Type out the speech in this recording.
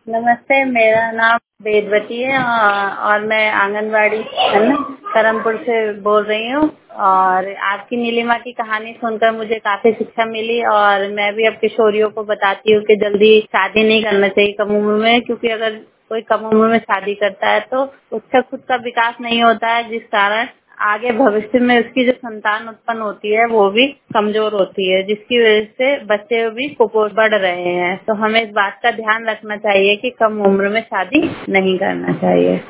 नमस्ते, मेरा नाम वेदवती है और मैं आंगनबाड़ी है ना करमपुर से बोल रही हूँ। और आपकी नीलिमा की कहानी सुनकर मुझे काफी शिक्षा मिली और मैं भी अब किशोरियों को बताती हूँ कि जल्दी शादी नहीं करना चाहिए कम उम्र में, क्योंकि अगर कोई कम उम्र में शादी करता है तो उसका खुद का विकास नहीं होता है, जिस कारण आगे भविष्य में उसकी जो संतान उत्पन्न होती है वो भी कमजोर होती है, जिसकी वजह से बच्चे भी कुपोषित बढ़ रहे हैं। तो हमें इस बात का ध्यान रखना चाहिए कि कम उम्र में शादी नहीं करना चाहिए।